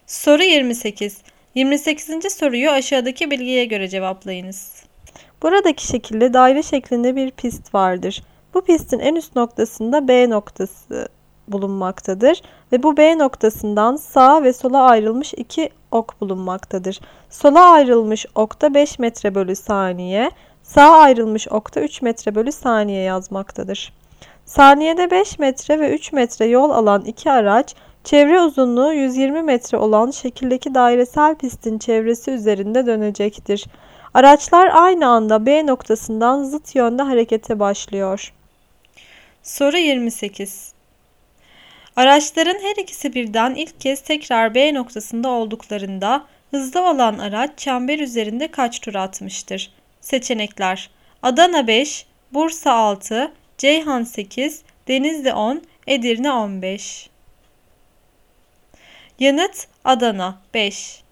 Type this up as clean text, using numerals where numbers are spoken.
Soru 28. 28. soruyu aşağıdaki bilgiye göre cevaplayınız. Buradaki şekilde daire şeklinde bir pist vardır. Bu pistin en üst noktasında B noktası bulunmaktadır ve bu B noktasından sağa ve sola ayrılmış iki ok bulunmaktadır. Sola ayrılmış okta 5 metre bölü saniye, sağa ayrılmış okta 3 metre bölü saniye yazmaktadır. Saniyede 5 metre ve 3 metre yol alan iki araç, çevre uzunluğu 120 metre olan şekildeki dairesel pistin çevresi üzerinde dönecektir. Araçlar aynı anda B noktasından zıt yönde harekete başlıyor. Soru 28. Araçların her ikisi birden ilk kez tekrar B noktasında olduklarında hızlı olan araç çember üzerinde kaç tur atmıştır? Seçenekler: Adana 5, Bursa 6, Ceyhan 8, Denizli 10, Edirne 15. Yanıt: Adana 5.